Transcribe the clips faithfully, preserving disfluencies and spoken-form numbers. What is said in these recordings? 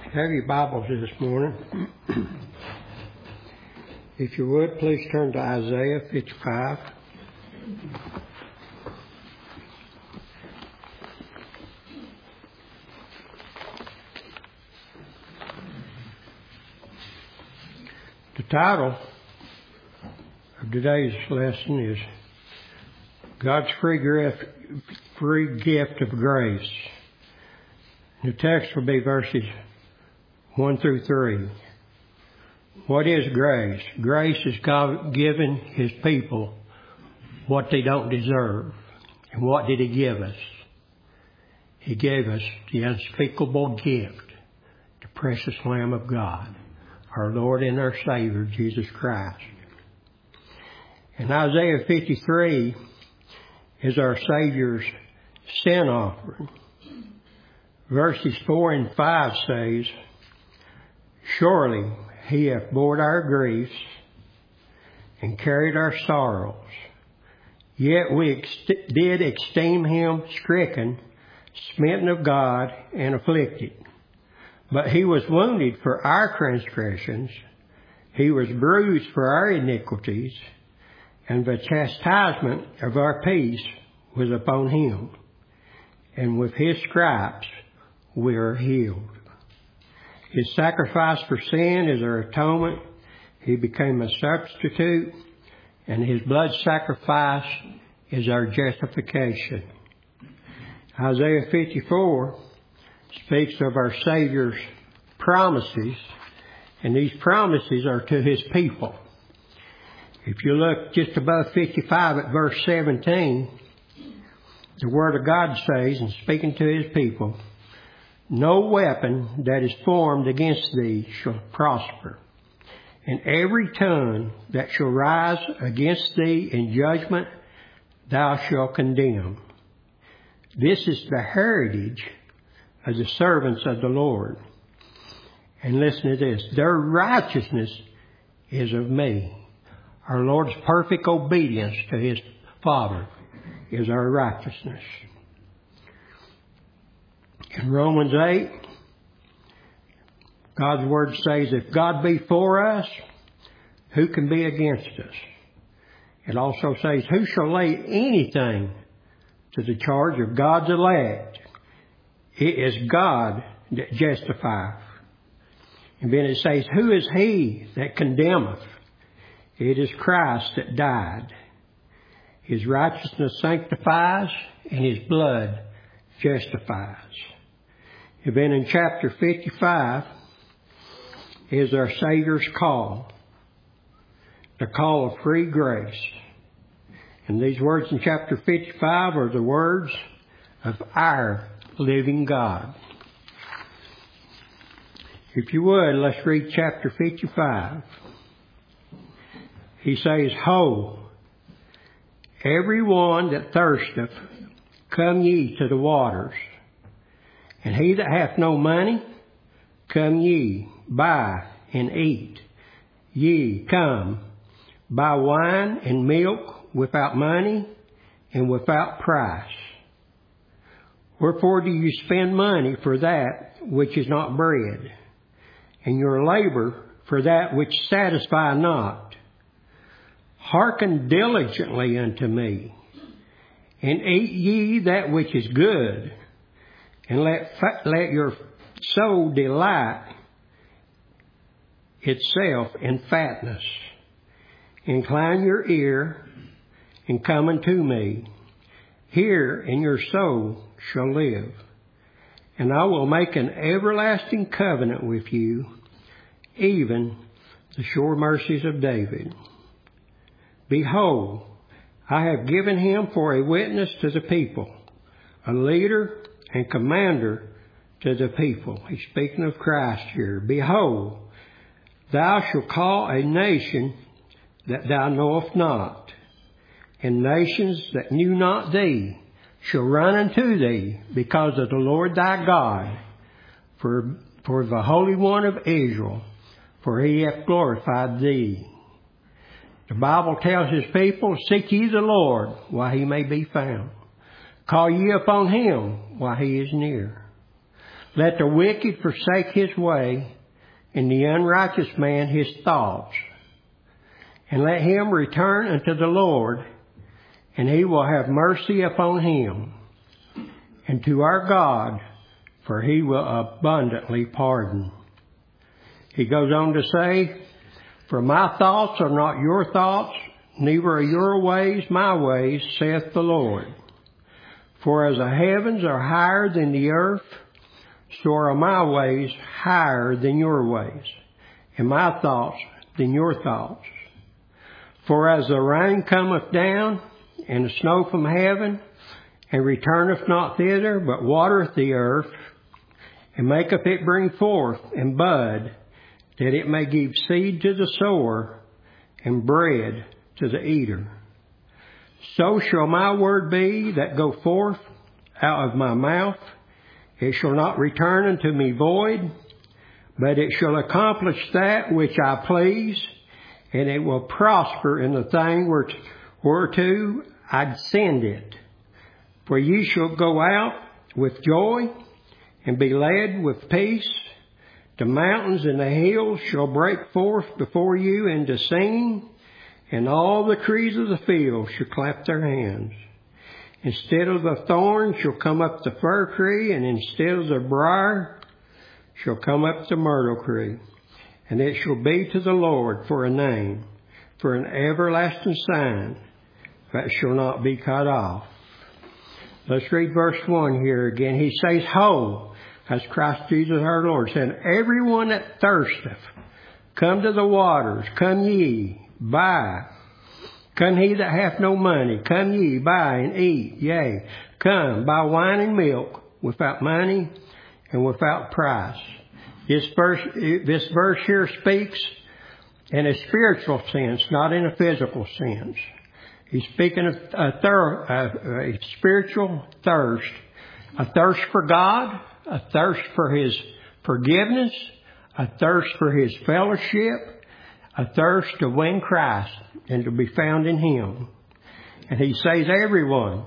Have your Bibles this morning. If you would, please turn to Isaiah fifty-five. The title of today's lesson is God's free gift, free gift of grace. The text will be verses one through three. What is grace? Grace is God giving His people what they don't deserve. And what did He give us? He gave us the unspeakable gift, the precious Lamb of God, our Lord and our Savior, Jesus Christ. And Isaiah fifty-three is our Savior's sin offering. Verses four and five says, Surely He hath borne our griefs and carried our sorrows. Yet we ex- did esteem Him stricken, smitten of God, and afflicted. But He was wounded for our transgressions. He was bruised for our iniquities. And the chastisement of our peace was upon Him. And with His stripes we are healed. His sacrifice for sin is our atonement. He became a substitute, and His blood sacrifice is our justification. Isaiah fifty-four speaks of our Savior's promises, and these promises are to His people. If you look just above fifty-five at verse seventeen, the Word of God says, in speaking to His people, No weapon that is formed against thee shall prosper, and every tongue that shall rise against thee in judgment thou shalt condemn. This is the heritage of the servants of the Lord. And listen to this, their righteousness is of me. Our Lord's perfect obedience to His Father is our righteousness. In Romans eight, God's Word says, if God be for us, who can be against us? It also says, who shall lay anything to the charge of God's elect? It is God that justifieth. And then it says, who is he that condemneth? It is Christ that died. His righteousness sanctifies, and His blood justifies. And then in chapter fifty-five is our Savior's call, the call of free grace. And these words in chapter fifty-five are the words of our living God. If you would, let's read chapter fifty-five. He says, Ho, every one that thirsteth, come ye to the waters. And he that hath no money, come ye, buy and eat. Ye come, buy wine and milk without money and without price. Wherefore do you spend money for that which is not bread, and your labor for that which satisfy not? Hearken diligently unto me, and eat ye that which is good, and let let your soul delight itself in fatness. Incline your ear, and come unto me. Hear, and your soul shall live. And I will make an everlasting covenant with you, even the sure mercies of David. Behold, I have given him for a witness to the people, a leader and commander to the people. He's speaking of Christ here. Behold, thou shalt call a nation that thou knowest not, and nations that knew not thee shall run unto thee because of the Lord thy God, for, for the Holy One of Israel, for He hath glorified thee. The Bible tells His people, seek ye the Lord while He may be found. Call ye upon Him while He is near. Let the wicked forsake his way, and the unrighteous man his thoughts. And let him return unto the Lord, and he will have mercy upon him, and to our God, for he will abundantly pardon. He goes on to say, For my thoughts are not your thoughts, neither are your ways my ways, saith the Lord. For as the heavens are higher than the earth, so are my ways higher than your ways, and my thoughts than your thoughts. For as the rain cometh down, and the snow from heaven, and returneth not thither, but watereth the earth, and maketh it bring forth and bud, that it may give seed to the sower, and bread to the eater. So shall my word be that go forth out of my mouth. It shall not return unto me void, but it shall accomplish that which I please, and it will prosper in the thing whereto I send it. For ye shall go out with joy, and be led with peace. The mountains and the hills shall break forth before you into singing, and all the trees of the field shall clap their hands. Instead of the thorn shall come up the fir tree, and instead of the briar shall come up the myrtle tree. And it shall be to the Lord for a name, for an everlasting sign that shall not be cut off. Let's read verse one here again. He says, Ho, as Christ Jesus our Lord said, everyone that thirsteth, come to the waters, come ye, buy. Come he that hath no money, come ye, buy and eat. Yea, come, buy wine and milk without money and without price. This verse, this verse here speaks in a spiritual sense, not in a physical sense. He's speaking of a, thir- a, a spiritual thirst, a thirst for God, a thirst for His forgiveness, a thirst for His fellowship, a thirst to win Christ and to be found in Him. And He says everyone,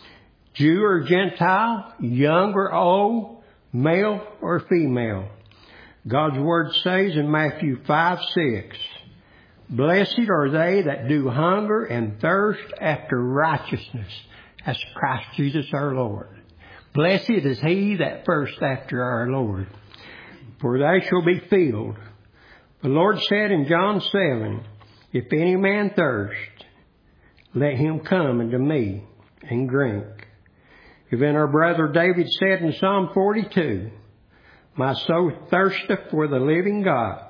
Jew or Gentile, young or old, male or female. God's Word says in Matthew five six, Blessed are they that do hunger and thirst after righteousness, as Christ Jesus our Lord. Blessed is he that thirsts after our Lord, for they shall be filled. The Lord said in John seven, If any man thirst, let him come unto me and drink. Even our brother David said in Psalm forty-two, My soul thirsteth for the living God.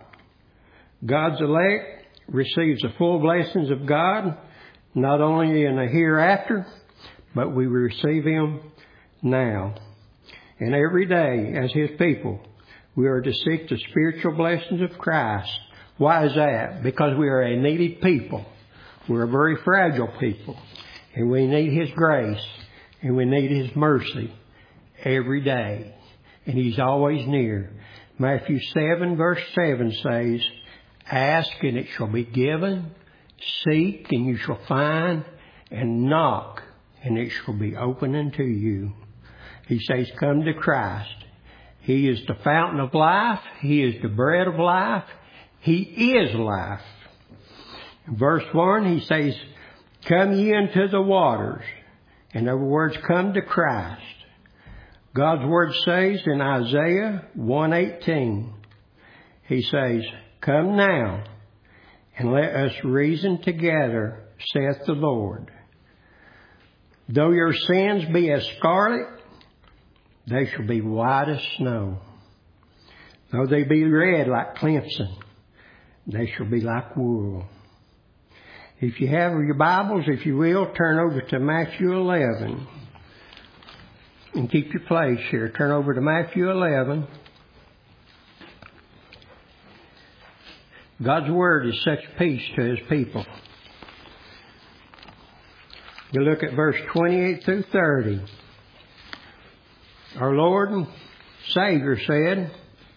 God's elect receives the full blessings of God, not only in the hereafter, but we receive Him now. And every day, as His people, we are to seek the spiritual blessings of Christ. Why is that? Because we are a needy people. We're a very fragile people. And we need His grace. And we need His mercy every day. And He's always near. Matthew seven verse seven says, Ask and it shall be given. Seek and you shall find. And knock and it shall be opened unto you. He says, come to Christ. He is the fountain of life. He is the bread of life. He is life. In verse one, he says, come ye into the waters. In other words, come to Christ. God's Word says in Isaiah one eighteen, He says, Come now, and let us reason together, saith the Lord. Though your sins be as scarlet, they shall be white as snow. Though they be red like crimson, they shall be like wool. If you have your Bibles, if you will, turn over to Matthew eleven. And keep your place here. Turn over to Matthew eleven. God's Word is such peace to His people. You look at verse twenty-eight through thirty. Our Lord and Savior said,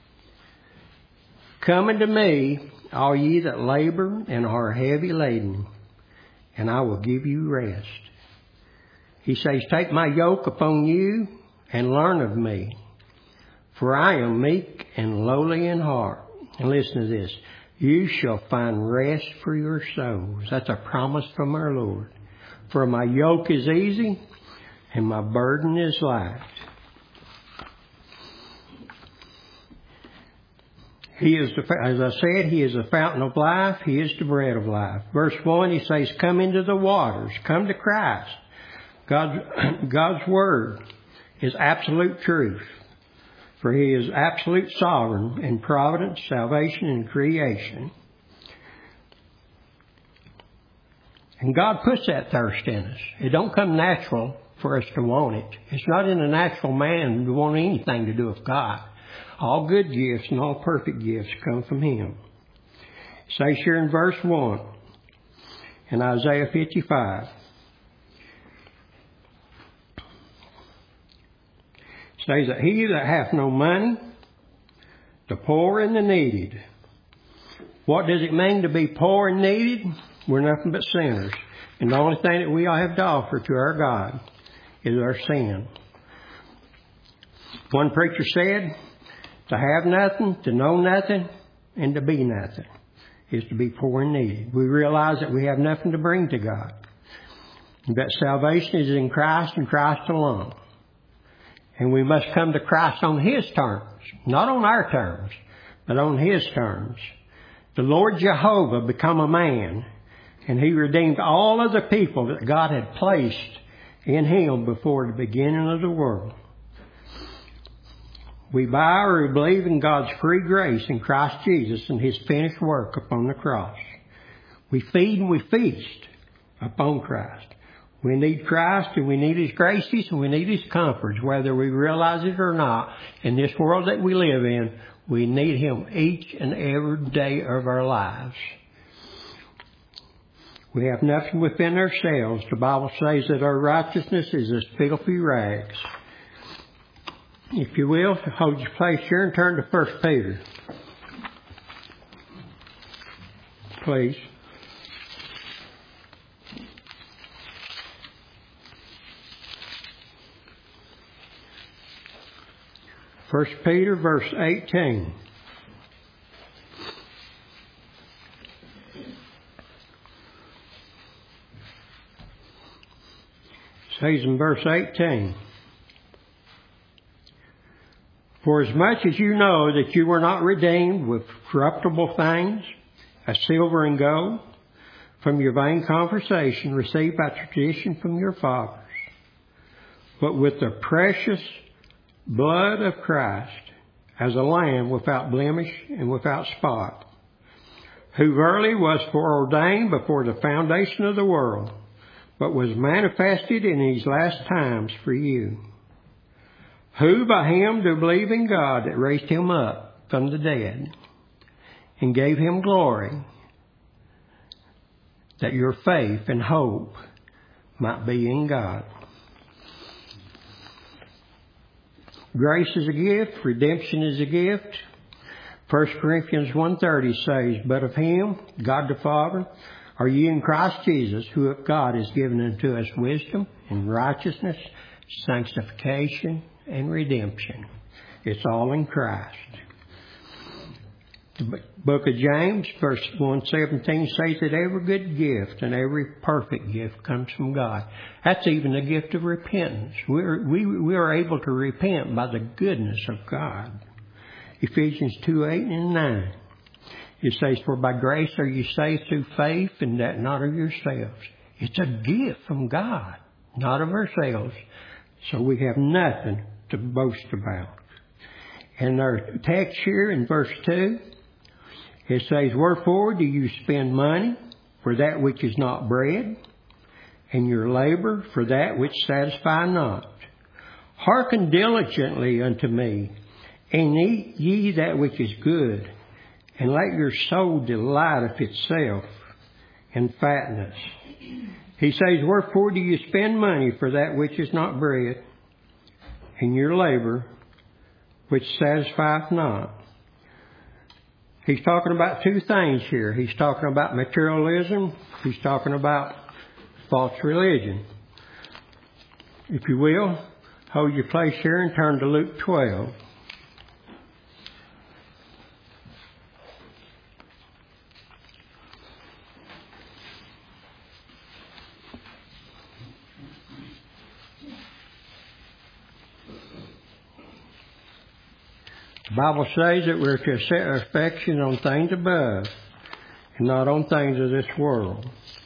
Come unto me, all ye that labor and are heavy laden, and I will give you rest. He says, Take my yoke upon you and learn of me, For I am meek and lowly in heart. And listen to this. You shall find rest for your souls. That's a promise from our Lord. For my yoke is easy and my burden is light. He is, the, as I said, He is the fountain of life. He is the bread of life. Verse one, He says, come into the waters. Come to Christ. God's, God's Word is absolute truth. For He is absolute sovereign in providence, salvation, and creation. And God puts that thirst in us. It don't come natural for us to want it. It's not in a natural man to want anything to do with God. All good gifts and all perfect gifts come from Him. It says here in verse one, in Isaiah fifty-five, it says that he that hath no money, the poor and the needy. What does it mean to be poor and needed? We're nothing but sinners. And the only thing that we all have to offer to our God is our sin. One preacher said, to have nothing, to know nothing, and to be nothing is to be poor and needed. We realize that we have nothing to bring to God. That salvation is in Christ and Christ alone. And we must come to Christ on His terms, not on our terms, but on His terms. The Lord Jehovah became a man, and He redeemed all of the people that God had placed in Him before the beginning of the world. We buy or we believe in God's free grace in Christ Jesus and His finished work upon the cross. We feed and we feast upon Christ. We need Christ and we need His graces and we need His comforts, whether we realize it or not. In this world that we live in, we need Him each and every day of our lives. We have nothing within ourselves. The Bible says that our righteousness is as filthy rags. If you will, hold your place here and turn to First Peter. Please. First Peter, verse eighteen. It says in verse eighteen, for as much as you know that you were not redeemed with corruptible things, as silver and gold, from your vain conversation received by tradition from your fathers, but with the precious blood of Christ, as a lamb without blemish and without spot, who verily was foreordained before the foundation of the world, but was manifested in these last times for you, who by Him do believe in God that raised Him up from the dead and gave Him glory, that your faith and hope might be in God. Grace is a gift. Redemption is a gift. First Corinthians one thirty says, but of Him, God the Father, are ye in Christ Jesus, who of God is given unto us wisdom and righteousness, sanctification, and redemption. It's all in Christ. The book of James, verse one seventeen, says that every good gift and every perfect gift comes from God. That's even the gift of repentance. We're, we, we are able to repent by the goodness of God. Ephesians two, eight and nine. It says, for by grace are you saved through faith, and that not of yourselves. It's a gift from God, not of ourselves. So we have nothing to boast about. And our text here in verse two, it says, wherefore do you spend money for that which is not bread, and your labor for that which satisfy not? Hearken diligently unto me, and eat ye that which is good, and let your soul delight of itself in fatness. He says, wherefore do you spend money for that which is not bread, and your labor which satisfieth not? He's talking about two things here. He's talking about materialism. He's talking about false religion. If you will, hold your place here and turn to Luke twelve. The Bible says that we're to set our affection on things above and not on things of this world.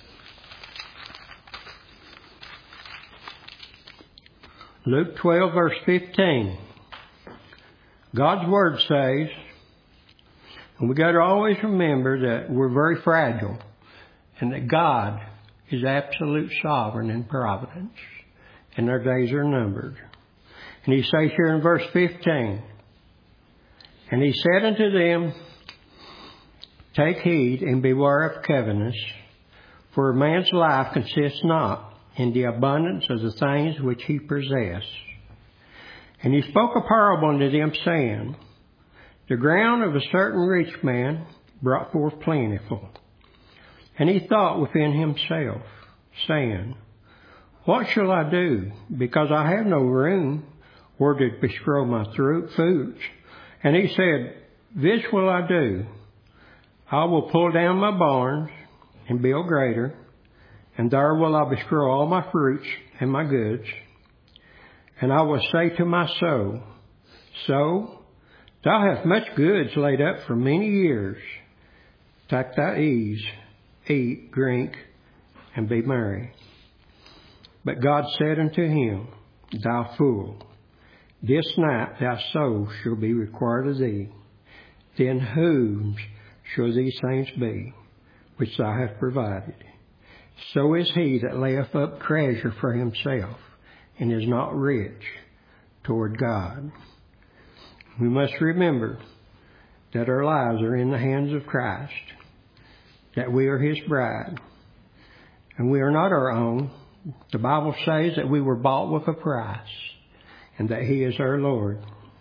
Luke twelve, verse fifteen. God's Word says, and we got to always remember that we're very fragile and that God is absolute sovereign in providence and our days are numbered. And He says here in verse fifteen, and He said unto them, take heed and beware of covetousness, for a man's life consists not in the abundance of the things which he possessed. And He spoke a parable unto them, saying, the ground of a certain rich man brought forth plentiful. And he thought within himself, saying, what shall I do, because I have no room where to bestow my fruits? And he said, this will I do. I will pull down my barns and build greater, and there will I bestow all my fruits and my goods. And I will say to my soul, soul, thou hast much goods laid up for many years. Take thy ease, eat, drink, and be merry. But God said unto him, thou fool, this night thy soul shall be required of thee. Then whose shall these things be, which thou hast provided? So is he that layeth up treasure for himself, and is not rich toward God. We must remember that our lives are in the hands of Christ, that we are His bride, and we are not our own. The Bible says that we were bought with a price, and that He is our Lord.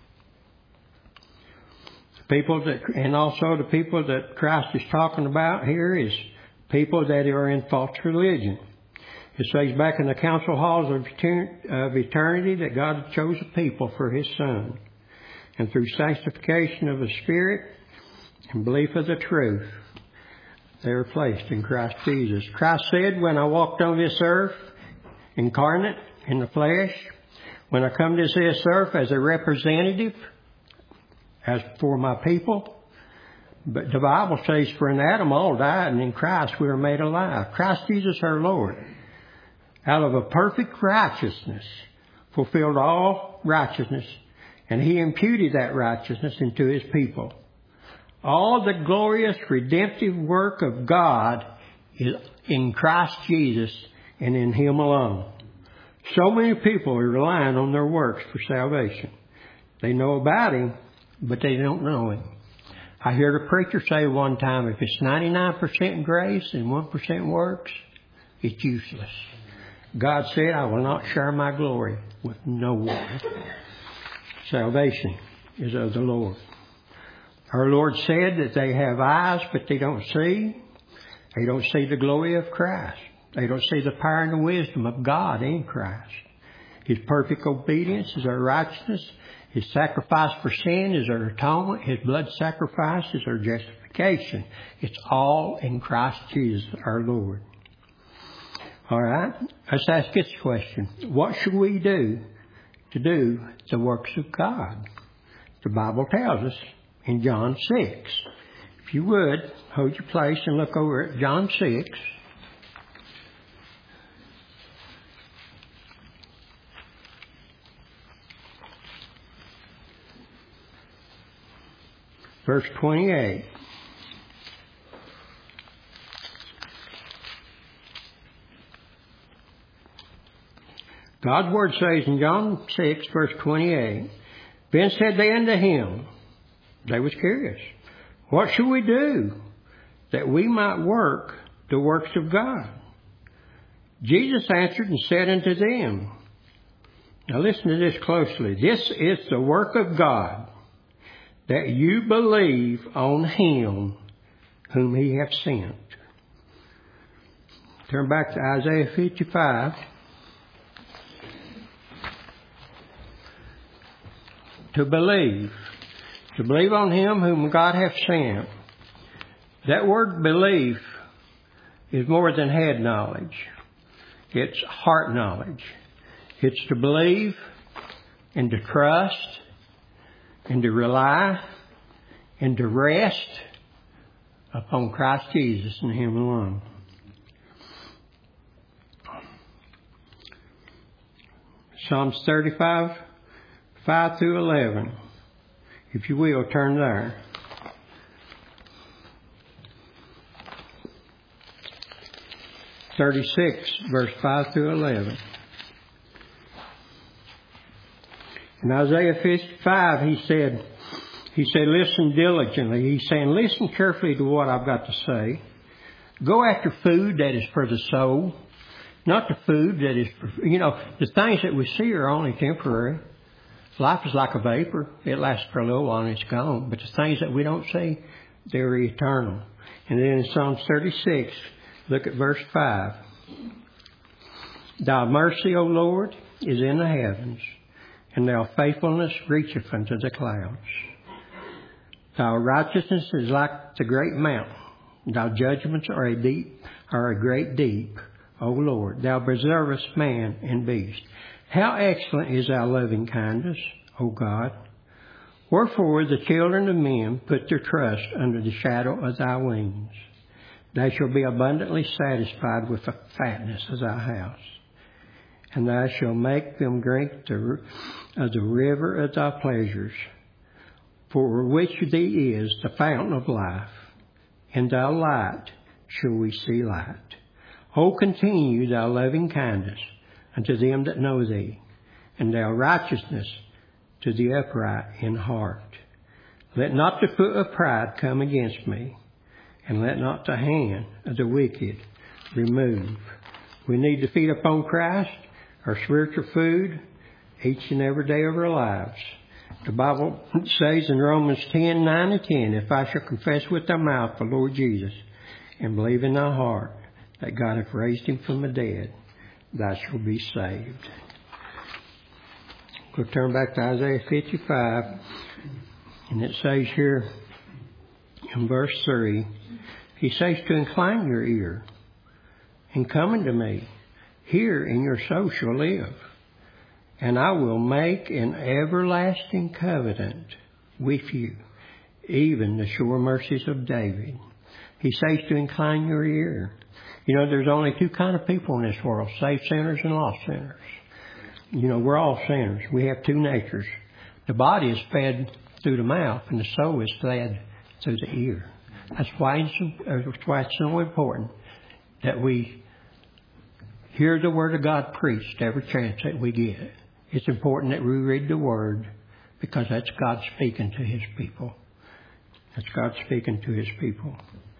The people that, and also the people that Christ is talking about here is people that are in false religion. It says back in the council halls of eternity that God chose a people for His Son. And through sanctification of the Spirit and belief of the truth, they are placed in Christ Jesus. Christ said, when I walked on this earth, incarnate in the flesh, when I come to this earth as a representative, as for my people, but the Bible says, for in Adam all died, and in Christ we are made alive. Christ Jesus our Lord, out of a perfect righteousness, fulfilled all righteousness, and He imputed that righteousness into His people. All the glorious redemptive work of God is in Christ Jesus and in Him alone. So many people are relying on their works for salvation. They know about Him, but they don't know Him. I heard a preacher say one time, if it's ninety-nine percent grace and one percent works, it's useless. God said, I will not share my glory with no one. Salvation is of the Lord. Our Lord said that they have eyes, but they don't see. They don't see the glory of Christ. They don't see the power and the wisdom of God in Christ. His perfect obedience is our righteousness. His sacrifice for sin is our atonement. His blood sacrifice is our justification. It's all in Christ Jesus, our Lord. All right, let's ask this question. What should we do to do the works of God? The Bible tells us in John six. If you would, hold your place and look over at John six. Verse twenty-eight. God's Word says in John six, verse twenty-eight, then said they unto him, they was curious, what shall we do that we might work the works of God? Jesus answered and said unto them, now listen to this closely, this is the work of God, that you believe on Him whom He hath sent. Turn back to Isaiah fifty-five. To believe. To believe on Him whom God hath sent. That word belief is more than head knowledge. It's heart knowledge. It's to believe and to trust and to rely and to rest upon Christ Jesus and Him alone. Psalms thirty-five, five through eleven. If you will, turn there. thirty-six, verse five through eleven. In Isaiah fifty-five, he said, he said, listen diligently. He's saying, listen carefully to what I've got to say. Go after food that is for the soul, not the food that is for, you know, the things that we see are only temporary. Life is like a vapor. It lasts for a little while and it's gone. But the things that we don't see, they're eternal. And then in Psalms thirty-six, look at verse five. Thy mercy, O Lord, is in the heavens, and thy faithfulness reacheth unto the clouds. Thy righteousness is like the great mountain. Thy judgments are a deep, are a great deep, O Lord. Thou preservest man and beast. How excellent is thy loving kindness, O God. Wherefore the children of men put their trust under the shadow of thy wings. They shall be abundantly satisfied with the fatness of thy house. And thou shalt make them drink the, of the river of thy pleasures, for which thee is the fountain of life. In thy light shall we see light. O continue thy loving kindness unto them that know thee, and thy righteousness to the upright in heart. Let not the foot of pride come against me, and let not the hand of the wicked remove. We need to feed upon Christ, our spiritual food, each and every day of our lives. The Bible says in Romans ten, nine and ten, if I shall confess with thy mouth the Lord Jesus, and believe in thy heart that God hath raised him from the dead, thou shalt be saved. We'll turn back to Isaiah fifty-five, and it says here in verse three, he says to incline your ear and come unto me. Here in your soul shall live. And I will make an everlasting covenant with you, even the sure mercies of David. He says to incline your ear. You know, there's only two kind of people in this world, saved sinners and lost sinners. You know, we're all sinners. We have two natures. The body is fed through the mouth, and the soul is fed through the ear. That's why it's, that's why it's so important that we hear the Word of God preached every chance that we get. It's important that we read the Word, because that's God speaking to His people. That's God speaking to His people.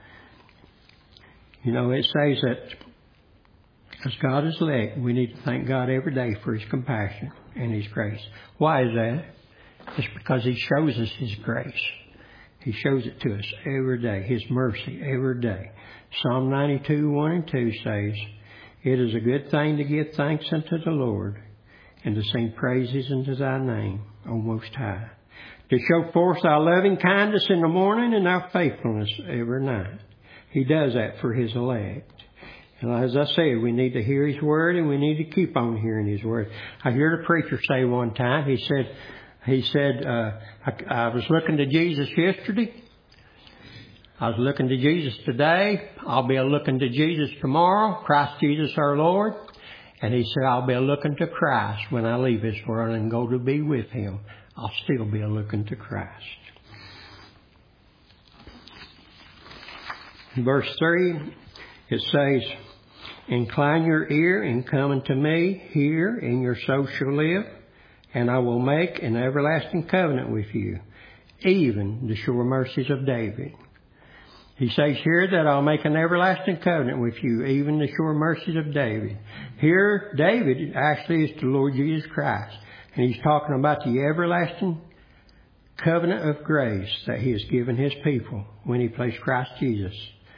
You know, it says that as God is elect, we need to thank God every day for His compassion and His grace. Why is that? It's because He shows us His grace. He shows it to us every day, His mercy every day. Psalm ninety-two, one and two says, it is a good thing to give thanks unto the Lord, and to sing praises unto thy name, O Most High. To show forth thy loving kindness in the morning and thy faithfulness every night. He does that for His elect. And as I said, we need to hear His Word, and we need to keep on hearing His Word. I heard a preacher say one time, he said, he said, uh, I, I was looking to Jesus yesterday. I was looking to Jesus today. I'll be looking to Jesus tomorrow. Christ Jesus our Lord. And he said, I'll be looking to Christ when I leave this world and go to be with Him. I'll still be looking to Christ. In verse three, it says, incline your ear and come unto me. Here in your soul shall live. And I will make an everlasting covenant with you, even the sure mercies of David. He says here that I'll make an everlasting covenant with you, even the sure mercies of David. Here, David actually is the Lord Jesus Christ. And he's talking about the everlasting covenant of grace that He has given His people when He placed Christ Jesus.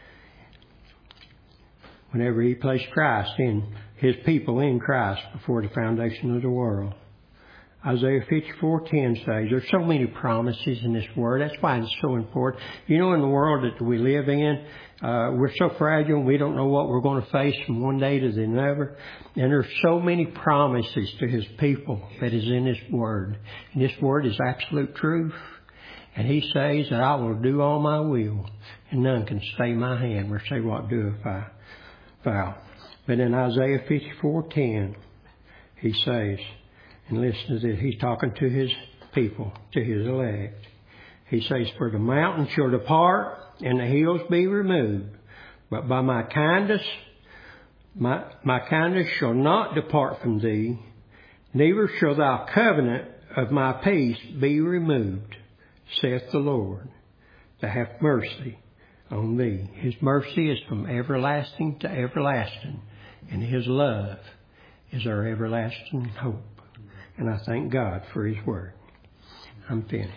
Whenever He placed Christ in His people in Christ before the foundation of the world. Isaiah fifty-four ten says, there's so many promises in this word. That's why it's so important. You know, in the world that we live in, uh, we're so fragile. We don't know what we're going to face from one day to the other. And there's so many promises to His people that is in this word. And this word is absolute truth. And He says that I will do all my will, and none can stay my hand or say, what doeth I vow. But in Isaiah fifty-four ten, He says, and listen to this, He's talking to His people, to His elect. He says, for the mountains shall depart, and the hills be removed. But by my kindness, my, my kindness shall not depart from thee, neither shall thy covenant of my peace be removed, saith the Lord, to have mercy on thee. His mercy is from everlasting to everlasting, and His love is our everlasting hope. And I thank God for His word. I'm finished.